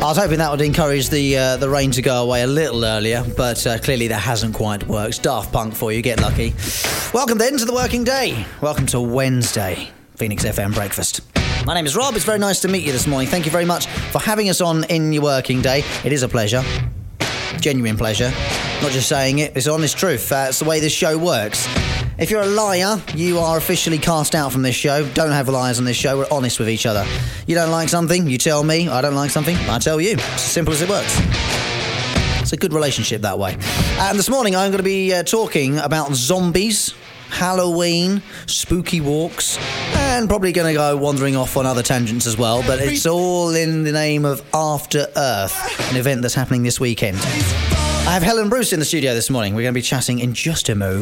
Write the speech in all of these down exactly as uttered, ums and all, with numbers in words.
I was hoping that would encourage the uh, the rain to go away a little earlier, but uh, clearly that hasn't quite worked. Daft Punk for you, get lucky. Welcome then to the working day. Welcome to Wednesday, Phoenix F M Breakfast. My name is Rob. It's very nice to meet you this morning. Thank you very much for having us on in your working day. It is a pleasure. Genuine pleasure. Not just saying it, it's honest truth. Uh, it's the way this show works. If you're a liar, you are officially cast out from this show. Don't have liars on this show. We're honest with each other. You don't like something, you tell me. I don't like something, I tell you. It's as simple as it works. It's a good relationship that way. And this morning I'm going to be uh, talking about zombies, Halloween, spooky walks, and probably going to go wandering off on other tangents as well. But it's all in the name of After Earth, an event that's happening this weekend. I have Helen Bruce in the studio this morning. We're going to be chatting in just a mo.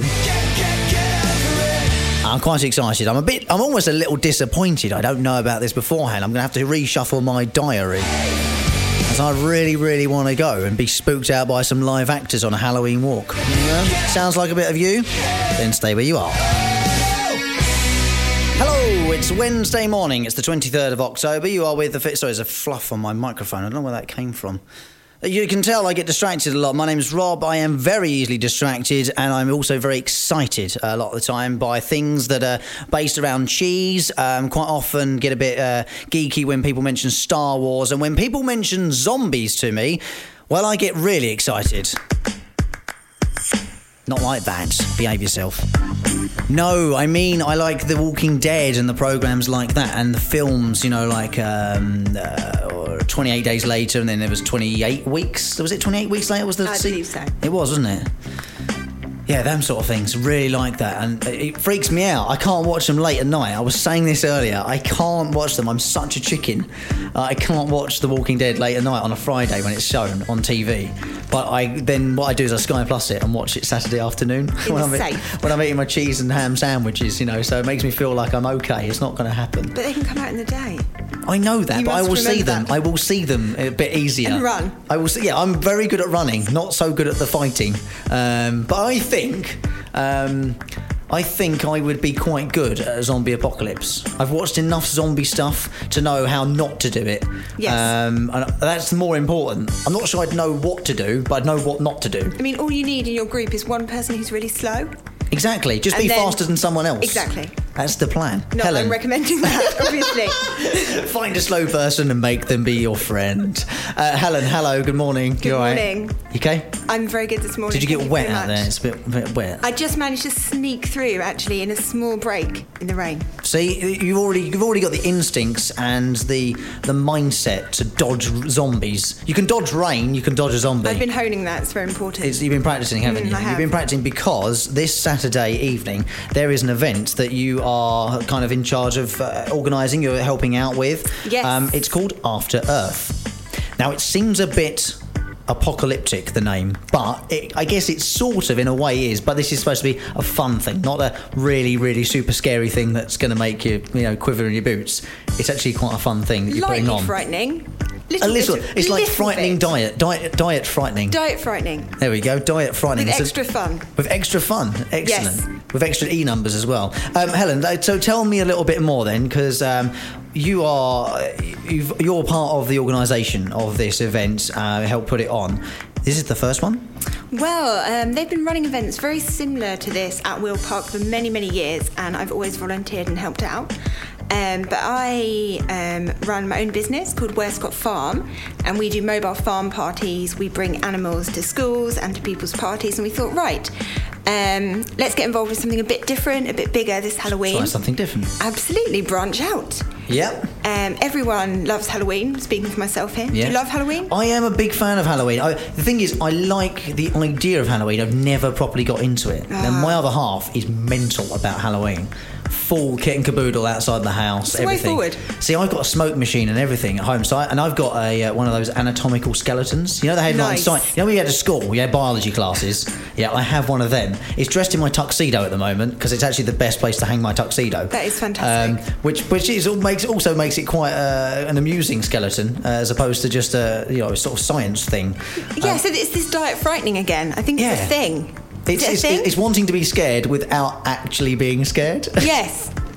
I'm quite excited. I'm a bit, I'm almost a little disappointed. I don't know about this beforehand. I'm going to have to reshuffle my diary. As I really, really want to go and be spooked out by some live actors on a Halloween walk. Yeah? Sounds like a bit of you? Then stay where you are. Hello, it's Wednesday morning. It's the twenty-third of October. You are with the... Sorry, there's a fluff on my microphone. I don't know where that came from. You can tell I get distracted a lot. My name's Rob. I am very easily distracted, and I'm also very excited a lot of the time by things that are based around cheese. Um, quite often get a bit uh, geeky when people mention Star Wars, and when people mention zombies to me, well, I get really excited. Not like that. Behave yourself. No, I mean, I like The Walking Dead and the programmes like that, and the films, you know, like um, uh, twenty-eight Days Later, and then there was twenty-eight weeks. Was it twenty-eight weeks later? Was the I believe so. It was, wasn't it? Yeah, them sort of things. Really like that. And it freaks me out. I can't watch them late at night. I was saying this earlier. I can't watch them. I'm such a chicken. Uh, I can't watch The Walking Dead late at night on a Friday when it's shown on T V. But I then what I do is I Sky Plus it and watch it Saturday afternoon when I'm, eat, when I'm eating my cheese and ham sandwiches, you know, so it makes me feel like I'm okay. It's not going to happen. But they can come out in the day. I know that, you but I will see them. That. I will see them a bit easier. And run. I will see. Yeah, I'm very good at running, not so good at the fighting. Um, but I think, um, I think I would be quite good at a zombie apocalypse. I've watched enough zombie stuff to know how not to do it. Yes. Um, and that's more important. I'm not sure I'd know what to do, but I'd know what not to do. I mean, all you need in your group is one person who's really slow. Exactly. Just and be then, faster than someone else. Exactly. That's the plan. Not Helen. I'm recommending that, obviously. Find a slow person and make them be your friend. Uh, Helen, hello, good morning. Good you all right? morning. You okay? I'm very good this morning. Did you get Thank wet you out there? It's a bit, bit wet. I just managed to sneak through, actually, in a small break in the rain. See, you've already you've already got the instincts and the the mindset to dodge zombies. You can dodge rain, you can dodge a zombie. I've been honing that, it's very important. It's, you've been practicing, haven't Mm, you? I have. You've been practicing because this Saturday evening there is an event that you are kind of in charge of uh, organising, you're helping out with. Yes. Um, it's called After Earth. Now, it seems a bit apocalyptic, the name, but it, I guess it sort of in a way is, but this is supposed to be a fun thing, not a really really super scary thing that's going to make you you know quiver in your boots. It's actually quite a fun thing that you're Lightly putting on. frightening. Little, a little, little it's like little frightening bit. diet, diet, diet frightening. Diet frightening. There we go, diet frightening. With It's extra a, fun. With extra fun, excellent. Yes. With extra E numbers as well. Um, Helen, so tell me a little bit more then, because um, you are you've, you're part of the organisation of this event. Uh, help put it on. This is the first one? Well, um, they've been running events very similar to this at Wheel Park for many, many years, and I've always volunteered and helped out. Um, but I um, run my own business called Westcott Farm, and we do mobile farm parties. We bring animals to schools and to people's parties, and we thought, right, um, let's get involved with something a bit different, a bit bigger this Halloween. Try something different. Absolutely, branch out. Yep. Um, everyone loves Halloween, speaking for myself here. Yeah. Do you love Halloween? I am a big fan of Halloween. I, the thing is, I like the idea of Halloween. I've never properly got into it. Ah. And my other half is mental about Halloween. Full kit and caboodle outside the house, It's the way everything. forward. See, I've got a smoke machine and everything at home, so I, and I've got a uh, one of those anatomical skeletons. You know, they had Nice. like, you know, when you had to school, we had biology classes. Yeah, I have one of them. It's dressed in my tuxedo at the moment because it's actually the best place to hang my tuxedo. That is fantastic. Um, which which is makes also makes it quite uh, an amusing skeleton uh, as opposed to just a you know a sort of science thing. Yeah, Um, so it's this diet frightening again. I think it's Yeah. a thing. It's, Is it a it's, thing? it's wanting to be scared without actually being scared. Yes.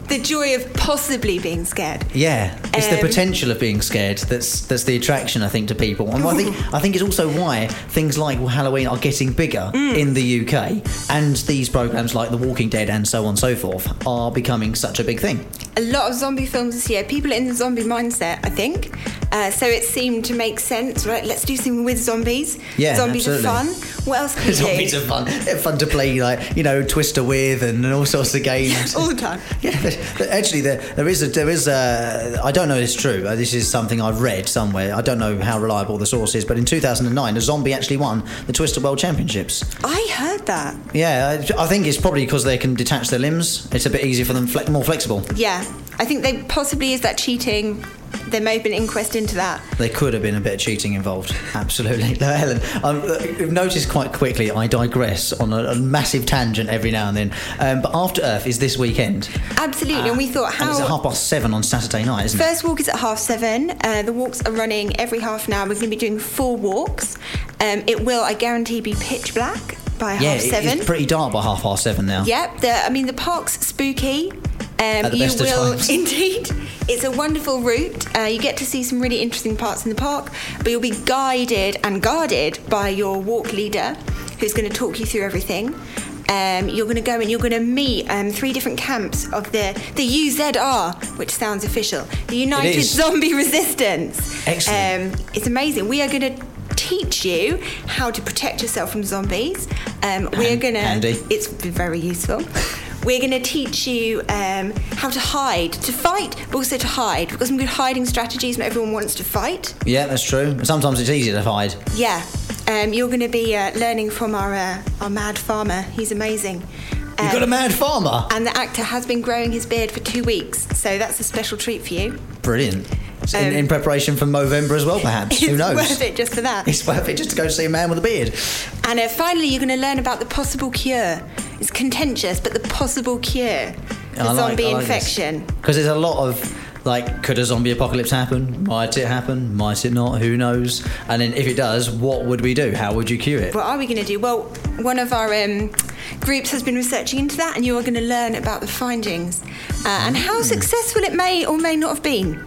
the joy of possibly being scared. Yeah, it's um, the potential of being scared that's that's the attraction, I think, to people. And I think I think it's also why things like Halloween are getting bigger mm. in the U K, and these programmes like The Walking Dead and so on and so forth are becoming such a big thing. A lot of zombie films this year, people are in the zombie mindset, I think. Uh, so it seemed to make sense, right? Let's do something with zombies. Yeah, zombies absolutely. are fun. What else can you do? Zombies are fun. They're fun to play, like, you know, Twister with and all sorts of games. All the time. Yeah, but actually, there, there is a, there is a, I don't know if it's true. This is something I've read somewhere. I don't know how reliable the source is, but in two thousand nine, a zombie actually won the Twister World Championships. I heard that. Yeah, I, I think it's probably because they can detach their limbs. It's a bit easier for them, fle- more flexible. Yeah, I think they possibly, is that cheating? There may have been an inquest into that. There could have been a bit of cheating involved. Absolutely. No, Helen, um, you've noticed quite quickly I digress on a, a massive tangent every now and then. Um, but After Earth is this weekend. Absolutely, uh, and we thought how... And it's at half past seven on Saturday night, isn't First it? First walk is at half seven. Uh, the walks are running every half an hour. We're going to be doing four walks. Um, it will, I guarantee, be pitch black by yeah, half seven. It's pretty dark by half past seven now. Yep. The, I mean, the park's spooky. Um, At the best you of will times. Indeed. It's a wonderful route. Uh, you get to see some really interesting parts in the park, but you'll be guided and guarded by your walk leader, who's going to talk you through everything. Um, you're going to go and you're going to meet um, three different camps of the the U Z R, which sounds official, the United Zombie Resistance. Excellent. Um, it's amazing. We are going to teach you how to protect yourself from zombies. Um, we are going to. Handy. It's very useful. We're going to teach you um, how to hide, to fight, but also to hide. We've got some good hiding strategies when everyone wants to fight. Yeah, that's true. Sometimes it's easier to hide. Yeah. Um, you're going to be uh, learning from our uh, our mad farmer. He's amazing. Um, You've got a mad farmer? And the actor has been growing his beard for two weeks, so that's a special treat for you. Brilliant. Um, in, in preparation for Movember as well, perhaps. Who knows? It's worth it just for that. It's worth it just to go see a man with a beard. And uh, finally, you're going to learn about the possible cure. It's contentious, but the possible cure for I like, zombie I like infection. Because there's a lot of, like, could a zombie apocalypse happen? Might it happen? Might it not? Who knows? And then if it does, what would we do? How would you cure it? What are we going to do? Well, one of our um, groups has been researching into that, and you are going to learn about the findings uh, and how successful it may or may not have been.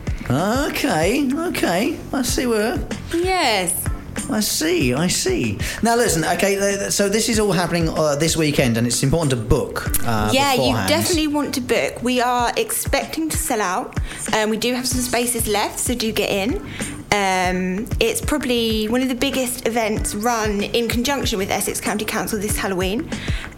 Okay, okay. I see where... Yes. I see, I see. Now listen, okay, so this is all happening uh, this weekend, and it's important to book uh, Yeah, beforehand. you definitely want to book. We are expecting to sell out. Um, we do have some spaces left, so do get in. Um, it's probably one of the biggest events run in conjunction with Essex County Council this Halloween.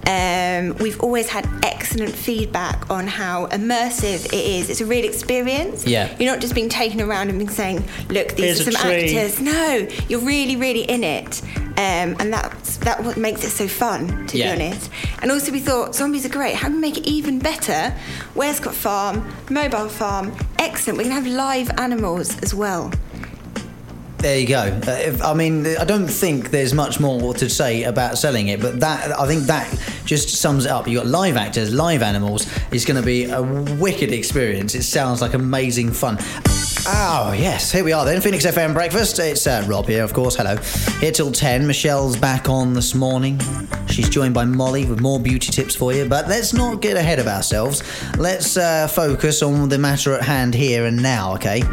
Um, we've always had excellent feedback on how immersive it is. It's a real experience. Yeah. You're not just being taken around and being saying, look, these Here's are a some tree. actors. No, you're really, really in it. Um, and that's that what makes it so fun, to Yeah. be honest. And also we thought, zombies are great. How can we make it even better? Werescott Farm, mobile farm, excellent. We're going to have live animals as well. There you go. Uh, if, I mean, I don't think there's much more to say about selling it, but that I think that just sums it up. You've got live actors, live animals. It's going to be a wicked experience. It sounds like amazing fun. Oh, yes. Here we are then. Phoenix F M Breakfast. It's uh, Rob here, of course. Hello. Here till ten. Michelle's back on this morning. She's joined by Molly with more beauty tips for you. But let's not get ahead of ourselves. Let's uh, focus on the matter at hand here and now, okay?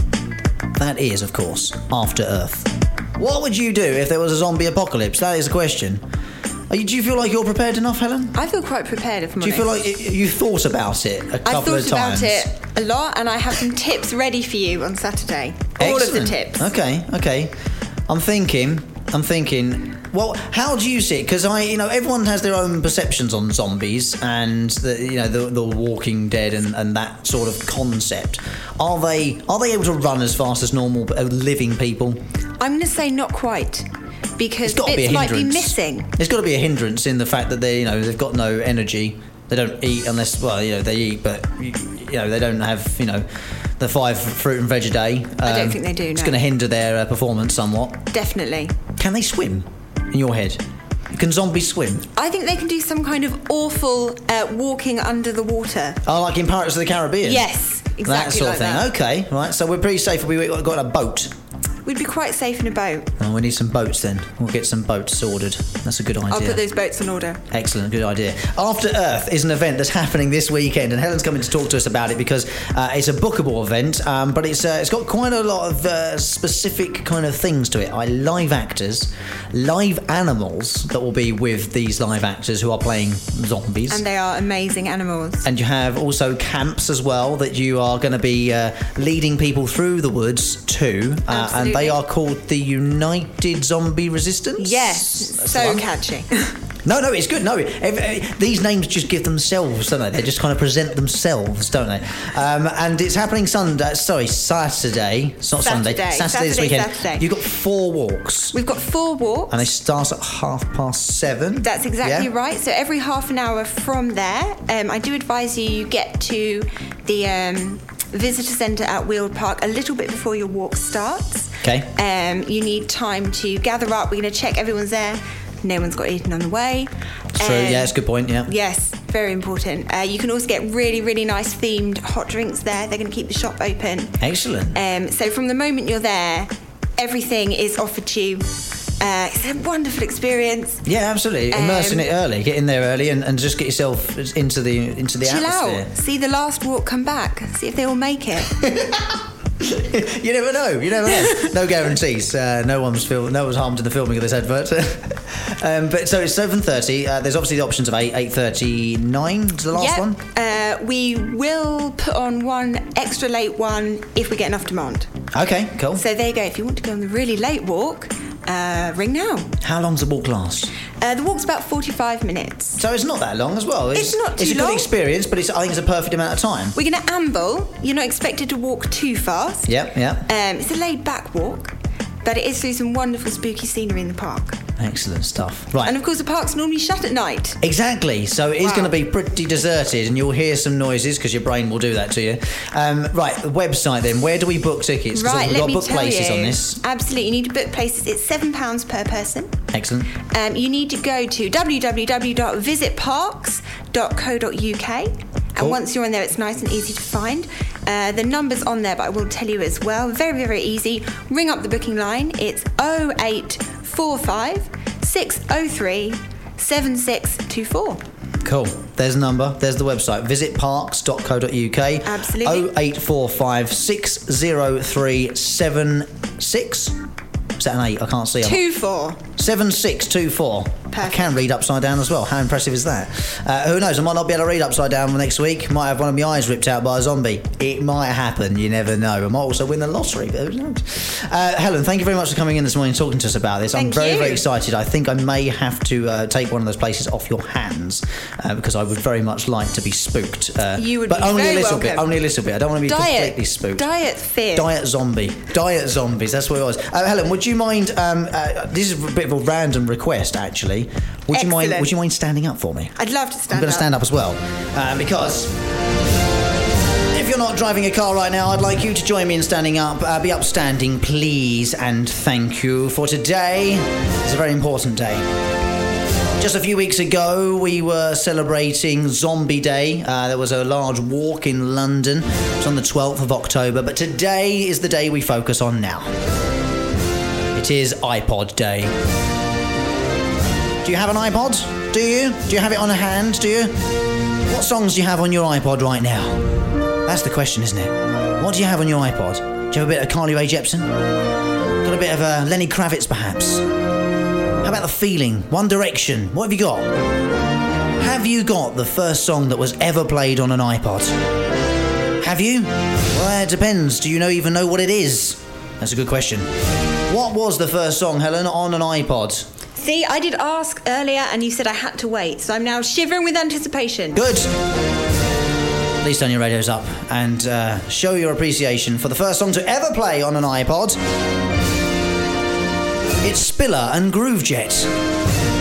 That is, of course, After Earth. What would you do if there was a zombie apocalypse? That is a question. Are you, do you feel like you're prepared enough, Helen? I feel quite prepared, if I'm Do you honest. feel like you thought about it a couple I of thought times? about it a lot, and I have some tips ready for you on Saturday. All of the Excellent. tips. Okay, okay. I'm thinking, I'm thinking, well, how do you see it? Because I, you know, everyone has their own perceptions on zombies and the, you know, the, the Walking Dead and, and that sort of concept. Are they, are they able to run as fast as normal uh, living people? I'm going to say not quite, because It's got to be a bits might be hindrance. missing. There's got to be a hindrance in the fact that they, you know, they've got no energy. They don't eat unless, well, you know, they eat, but you, you know, they don't have, you know, the five fruit and veg a day. Um, I don't think they do, It's no. going to hinder their uh, performance somewhat. Definitely. Can they swim? In your head, can zombies swim? I think they can do some kind of awful uh, walking under the water. Oh, like in Pirates of the Caribbean? Yes, exactly That sort like of thing. that. Okay, right. So we're pretty safe. We've got a boat. We'd be quite safe in a boat. Oh, we need some boats then. We'll get some boats ordered. That's a good idea. I'll put those boats in order. Excellent, good idea. After Earth is an event that's happening this weekend, and Helen's coming to talk to us about it because uh, it's a bookable event, um, but it's uh, it's got quite a lot of uh, specific kind of things to it. I live actors, live animals that will be with these live actors who are playing zombies. And they are amazing animals. And you have also camps as well that you are going to be uh, leading people through the woods to, uh, and they are called the United Zombie Resistance. Yes, That's so catchy. No, no, it's good. No, if, if, these names just give themselves, don't they? They just kind of present themselves, don't they? Um, and it's happening Sunday. Sorry, Saturday. It's not Saturday. Sunday. Saturday, Saturday this weekend. Saturday. You've got four walks. We've got four walks. And they start at half past seven. That's exactly yeah? right. So every half an hour from there, um, I do advise you you get to the um, visitor centre at Weald Park a little bit before your walk starts. Okay. Um, you need time to gather up. We're going to check everyone's there. No one's got eaten on the way. So, um, yeah, that's a good point, yeah. Yes, very important. Uh, you can also get really, really nice themed hot drinks there. They're going to keep the shop open. Excellent. Um, so from the moment you're there, everything is offered to you. Uh, it's a wonderful experience. Yeah, absolutely. Immersing Um, it early. Get in there early and, and just get yourself into the into the Chill atmosphere. out. See the last walk come back. See if they all make it. You never know. You never know. No guarantees. Uh, no one's fil- no one's harmed in the filming of this advert. um, but so it's seven thirty. Uh, there's obviously the options of eight, eight thirty, nine. Is the last Yep. one? Uh, we will put on one extra late one if we get enough demand. Okay, cool. So there you go. If you want to go on the really late walk, uh, ring now. How long's the walk last? Uh, the walk's about forty-five minutes. So it's not that long as well. It's not too It's a good long. experience, but it's, I think it's a perfect amount of time. We're going to amble. You're not expected to walk too fast. Yep, yep. Um, it's a laid-back walk, but it is through some wonderful spooky scenery in the park. Excellent stuff. Right. And of course, the park's normally shut at night. Exactly. So it is Wow. going to be pretty deserted, and you'll hear some noises because your brain will do that to you. Um, right, the website then. Where do we book tickets? 'Cause Right, we've let got me book tell places you. on this. Absolutely, you need to book places. It's seven pounds per person. Excellent. Um, you need to go to w w w dot visit parks dot co dot u k. Cool. And once you're on there, it's nice and easy to find. Uh, the number's on there, but I will tell you as well. Very, very easy. Ring up the booking line. It's oh eight four five, six oh three, seven six two four. Cool. There's the number. There's the website. visit parks dot co dot u k. Absolutely. oh eight four five, six oh three, seven six. Is that an eight? I can't see. Two four. seven six two four. I Perfect. can read upside down as well. How impressive is that? Uh, who knows? I might not be able to read upside down next week. Might have one of my eyes ripped out by a zombie. It might happen. You never know. I might also win the lottery. But who knows? Uh, Helen, thank you very much for coming in this morning and talking to us about this. I'm Thank very, you. very excited. I think I may have to uh, take one of those places off your hands uh, because I would very much like to be spooked. Uh, You would but be only very a little welcome. bit. Only a little bit. I don't want to be Diet. completely spooked. Diet fear. Diet zombie. Diet zombies. That's what it was. Uh, Helen, would you mind? Um, uh, this is a bit of a random request, actually. Would you mind? Excellent. Would you mind standing up for me? I'd love to stand I'm going up. to stand up as well, uh, because if you're not driving a car right now, I'd like you to join me in standing up. Uh, be upstanding, please, and thank you. For today, it's a very important day. Just a few weeks ago, we were celebrating Zombie Day. Uh, there was a large walk in London. It was on the twelfth of October, but today is the day we focus on now. It is iPod Day. Do you have an iPod? Do you? Do you have it on hand? Do you? What songs do you have on your iPod right now? That's the question, isn't it? What do you have on your iPod? Do you have a bit of Carly Rae Jepsen? Got a bit of uh, Lenny Kravitz, perhaps? How about The Feeling? One Direction? What have you got? Have you got the first song that was ever played on an iPod? Have you? Well, it depends. Do you know even know what it is? That's a good question. What was the first song, Helen, on an iPod? See, I did ask earlier and you said I had to wait, so I'm now shivering with anticipation. Good. Please turn your radios up and uh, show your appreciation for the first song to ever play on an iPod. It's Spiller and Groovejet.